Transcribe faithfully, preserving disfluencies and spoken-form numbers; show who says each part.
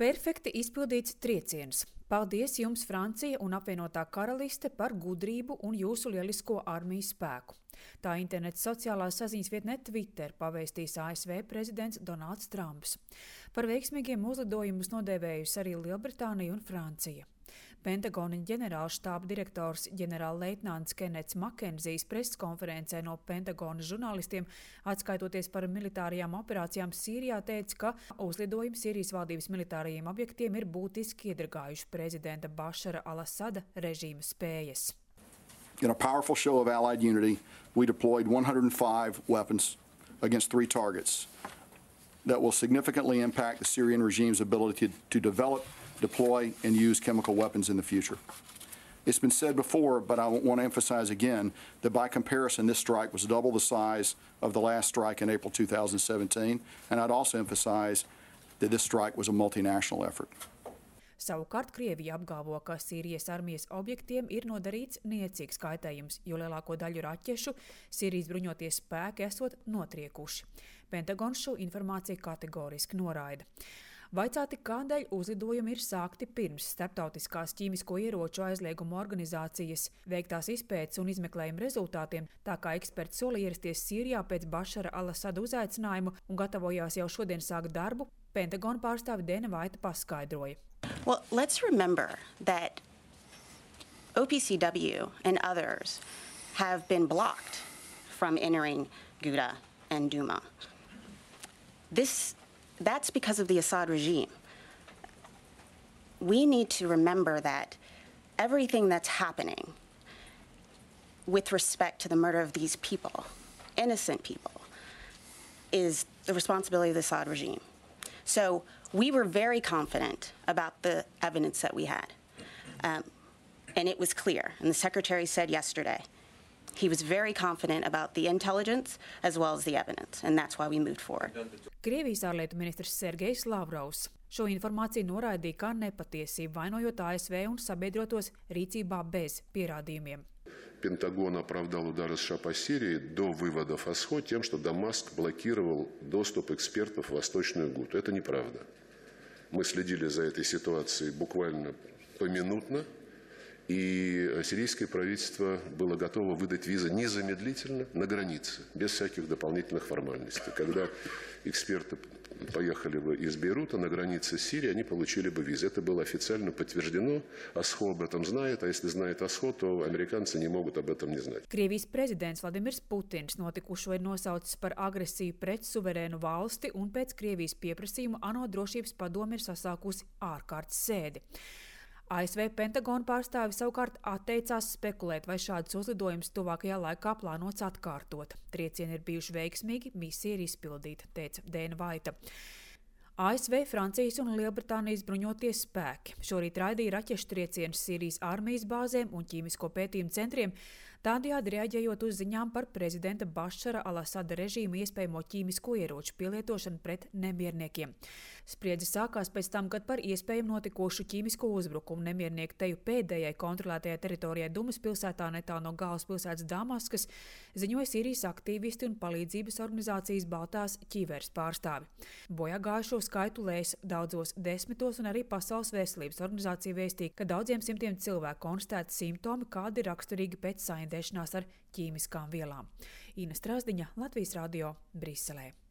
Speaker 1: Perfekti izpildīts trieciens. Paldies jums, Francija un apvienotā karaliste, par gudrību un jūsu lielisko armijas spēku. Tā interneta sociālās saziņas vietnē Twitter pavēstīs A S V prezidents Donalds Trumps. Par veiksmīgiem uzlidojumus nodēvējusi arī Lielbritānija un Francija. Pentagona ģenerālštāba direktors ģenerālleitnants Kenets Makenzijs preskonferencē no Pentagona žurnālistiem, atskaitoties par militārajām operācijām Sīrijā, teica, ka uzlidojumi Sīrijas valdības militārajiem objektiem ir būtiski iedragājuši prezidenta Bašara al-Asada režīma spējas.
Speaker 2: In a powerful show of allied unity, we deployed one hundred five weapons against three targets that will significantly impact the Syrian regime's ability to, to develop, deploy, and use chemical weapons in the future. It's been said before, but I want to emphasize again that by comparison, this strike was double the size of the last strike in April two thousand seventeen, and I'd also emphasize that this strike was a multinational effort.
Speaker 1: Savukārt Krievija apgalvo, ka Sīrijas armijas objektiem ir nodarīts niecīgs kaitējums, jo lielāko daļu raķešu Sīrijas bruņoties spēki esot notriekuši. Pentagons šo informāciju kategoriski noraida. Vaicāti, kādēļ uzlidojumi ir sākti pirms starptautiskās ķīmisko ieroču aizlieguma organizācijas veiktās izpētes un izmeklējuma rezultātiem, tā kā eksperti sola ierasties Sīrijā pēc Bašara al-Asada uzaicinājuma un gatavojās jau šodien sākt darbu, Pentagona pārstāve Dēna Vaita paskaidroja.
Speaker 3: Well, let's remember that O P C W and others have been blocked from entering Ghouta and Douma. This, that's because of the Assad regime. We need to remember that everything that's happening with respect to the murder of these people, innocent people, is the responsibility of the Assad regime. So we were very confident about the evidence that we had, um, and it was clear. And the Secretary said yesterday he was very confident about the intelligence as well as the evidence, and that's why we moved forward.
Speaker 1: Krievijas ārlietu ministrs Sergejs Lavrovs šo informāciju noraidīja kā nepatiesību, vainojot A S V un sabiedrotos rīcībā без pierādījumiem.
Speaker 4: Пентагон оправдал удары США по Сирии до выводов ОСХО тем, что Дамаск блокировал доступ экспертов в Восточную Гуту. Это неправда. Мы следили за этой ситуацией буквально поминутно, и сирийское правительство было готово выдать визы незамедлительно на границе, без всяких дополнительных формальностей. Когда эксперты поехали бы из Бейрута на границе с Сирией, они получили бы визы. Это было официально подтверждено. ОСХО об этом знает, а если знает ОСХО, то американцы не могут об этом не знать.
Speaker 1: Krievijas prezidents Vladimirs Putins notikušo ir nosaucis par agresiju pret suverēnu valsti un pēc Krievijas pieprasījuma ANO drošības padome ir sasākusi ārkārtas sēdi. A S V Pentagona pārstāvi savukārt atteicās spekulēt, vai šādus uzlidojumus tuvākajā laikā plānots atkārtot. Triecieni ir bijuši veiksmīgi, misija ir izpildīta, teica Dēna Vaita. A S V, Francijas un Lielbritānijas bruņoties spēki šorīt raidīja raķešu triecienus Sīrijas armijas bāzēm un ķīmisko pētījumu centriem, tādējādi reaģējot uz ziņām par prezidenta Bašara al-Asada režīmu iespējamo ķīmisko ieroču pielietošanu pret nemierniekiem. Spriedze sākās pēc tam, kad par iespējamu notikošu ķīmisko uzbrukumu nemiernieku teju pēdējai kontrolētajai teritorijai Dumas pilsētā netālu no galvaspilsētas Damaskas ziņoja Sīrijas aktīvisti un palīdzības organizācijas Baltās ķīveres pārstāvi. Bojāgājušo skaitu lēs daudzos desmitos, un arī Pasaules veselības organizācija vēstīja, ka daudziem simtiem cilvēku konstatēti simptomi, kādi ir raksturīgi pēc saindēšanās ar ķīmiskām vielām. Ina Strasdiņa, Latvijas radio, Briselē.